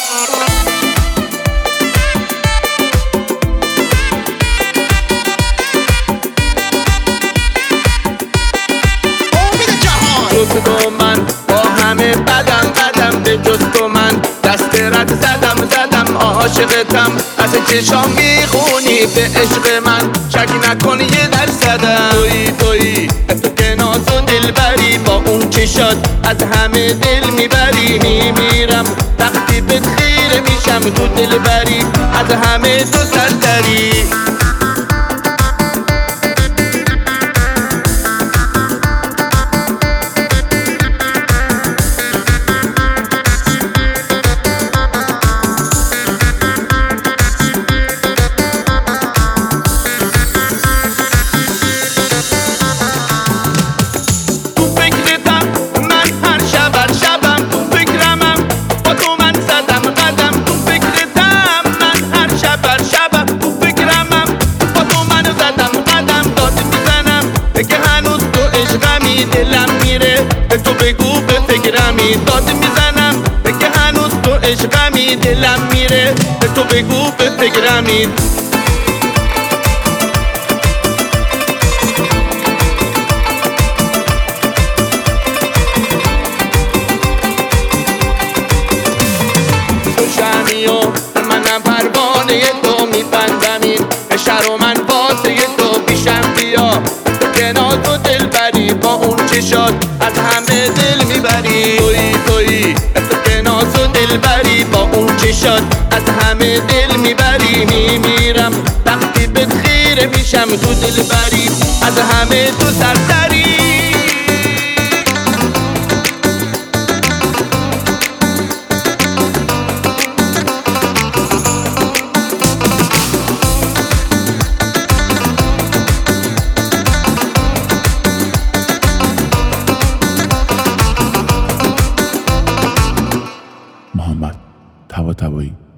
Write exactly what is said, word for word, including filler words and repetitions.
جز تو من با همه بدم بدم به جز تو من دست رد زدم زدم عاشقتم از چشام میخونی به عشق من شک نکن یه درصدم تویی تویی تو که ناز و دلبری با اون چشات از همه دل میبری میمیرم وقتی بهت خیره میشم تو دلبری از همه تو سرتری دلم میره به تو بگو به فکرمی داد میزنم که هنوز تو عشقمی دلم میره به تو بگو به فکرمی تو شمی و منم پروانه تو میبندمین شهر و من واسه تو پیشم بیا که ناز و دلبری با اون چشات از همه دل میبری تویی تویی تو که ناز و دلبری با اون چشات از همه دل میبری میمیرم وقتی بهت خیره میشم تو دلبری از همه تو سرتری محمد طباطبایی